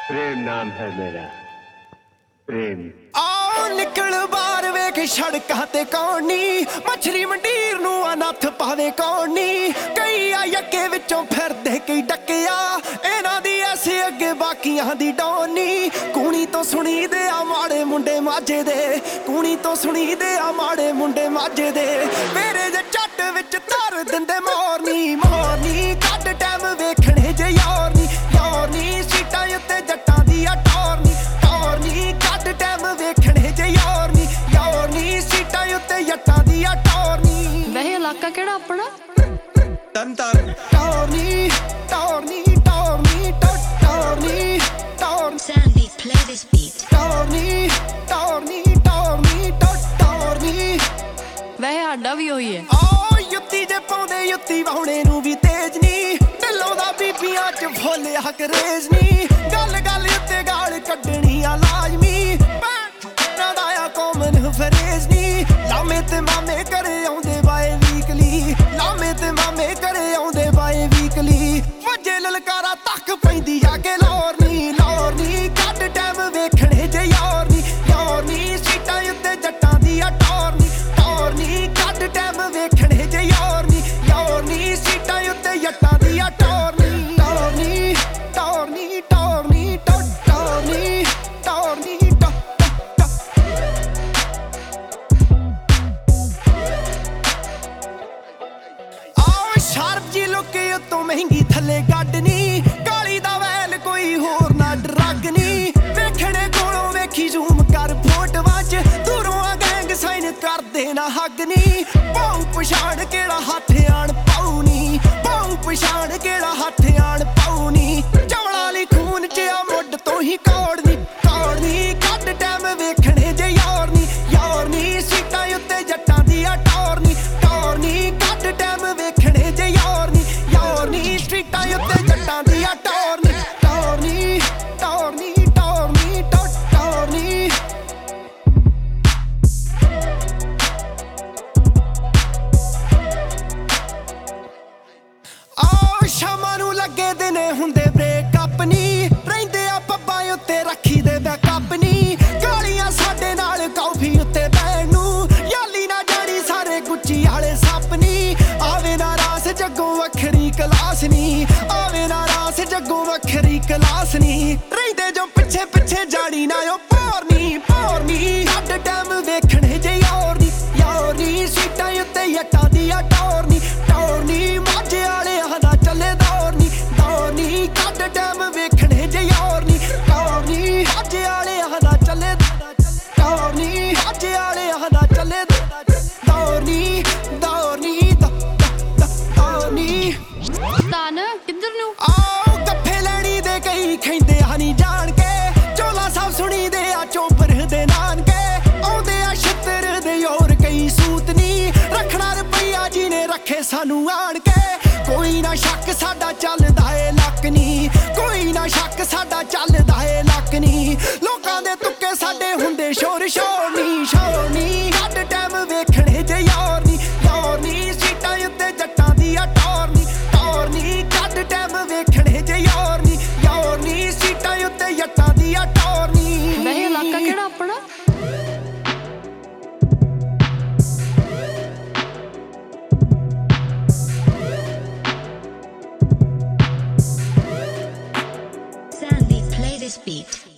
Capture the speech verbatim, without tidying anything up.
प्रेम नाम है मेरा प्रेम। आओ निकल बाहर वेख सड़कां ते कौन नी मछली मंडीर नूं अनथ पावे कौन नी कई आई अगे विचों फिरदे कई डकिया इन्हां दी ऐसे अगे बाकियां दी डौनी कूणी तो सुनी दे आ माड़े मुंडे माझे दे कूणी तो सुनी दे आ माड़े मुंडे माझे दे मेरे जे झट विच धर दिंदे मोरनी मोरनी कट टाइम वेखणे जे यार नी यार नी सीटां उत्ते जट्टां दी आ टोरनी टोरनी कट टाइम वेखणे जे यार नी यार नी सीटां उत्ते जट्टां दी आ टोरनी। वह इलाका केड़ा अपना तंतर टोरनी टोरनी टोरनी टोरनी टोरनी Sandy, play this beat. टोरनी टोरनी टोरनी टोरनी वह आडा भी होई है आओ युत्ती जे पाउंदे युत्ती वाउणे नूं भी तेज नी ढिल्लों दा बीबियां च फुੱਲ हक रेज नी गल गल उत्ते गाल कड्डणी आ लाजमी भैणां दा आ कॉमन फरेज नी लामे ते मामे घरे आउंदे बाए वीकली लामे ते मामे घरे आउंदे बाए वीकली वजे ललकारा तक पैंदी जाके लौर नी लौर नी कट टाइम वेखणे जे यार नी यार नी सीटां उत्ते जट्टां दी आ टोर नी टोर नी कट टाइम वेखणे जे यार नी यार नी सीटां उत्ते जट्टां दी आ टोर नी टोर नी टोर नी टोर नी टोर नी टोर नी आओ शार्प जी लुके उत्तों महंगी थल्ले गड्डनी काली दा वैल कोई होर ना ड्रग नी वेखणे कोलों वेखी जूम कर फोटोआं च दूरों आ गैंग साइन कर देना हग नी पाऊ पछाण केड़ा हत्थ आण पाऊ नी पाऊ पछाण केड़ा हत्थ आण पाऊ नी चवला ली खून च आ मुੱਢ ਤੋਂ ਹੀ ਕੌੜ ਨੀ ਕੌੜ ਨੀ ਕੱਟ ਟਾਈਮ ਵੇਖਣੇ ਜੇ ਯਾਰ ਨੀ ਯਾਰ ਨੀ ਸੀਟਾਂ ਉੱਤੇ ਜੱਟਾਂ ਦੀ ਆ ਟੌਰ ਨੀ ਟੌਰ ਨੀ ਕੱਟ ਟਾਈਮ ਵੇਖਣੇ ਜੇ ਯਾਰ ਨੀ ਯਾਰ ਨੀ ਸਟਰੀਟਾਂ ਉੱਤੇ ਜੱਟਾਂ ਦੀ ਆ ਟੌਰ ਨੀ ਟੌਰ ਨੀ ਟੌਰ ਨੀ ਟੌਰ ਨੀ ਟੌਰ ਨੀ आओ शामां नूं लगे दिने हुंदे ब्रेकअप नी रहिंदे आ पब्बां उत्ते रखी दे बैकअप नी गालियां साडे नाल कॉफी उत्ते बैण नूं याली ना जानी सारे गुच्ची आले सप नी आवे ना रास जग्गों वखरी क्लास नी आवे ना रास जग्गों वखरी क्लास नी रहिंदे जो पिछे पिछे जानी ना ओ पोरनी पोरनी कट टाइम वेखणे जे यार नी यार नी सीटां उत्ते जट्टां दी आ टौर नी टौर नी माझे आले आदा चले दौर नी दौर नी कट टाइम वेखणे जे यार नी टौर नी माझे आले आदा चले दौर नी माझे आले आदा चले दौर नी दौर नी दौर नी तान किधर नू आओ गप्फे लैनी दे कई खैंदे हनी जान के चोला सब सुनी दे आ चोपर दे नानके आउंदे आ छत्तर दे और कई सूत नी रखना रुपया जी ने रखे सानू आन के कोई ना शक साडा चलदा ए लक नी कोई ना शक साडा चलदा ए लक नी लोकां दे तुक्के साडे हुंदे शोर शोर नी शोर नी कट टाइम वेखणे जे यार नी यार नी सीटां उत्ते जट्टां दी आ टौर नी टौर नी कट टाइम वेखणे जे यार नी यार नी सीटां उत्ते जट्टां दी आ टौर नी। वह इलाका केड़ा अपना Sandy, play this beat.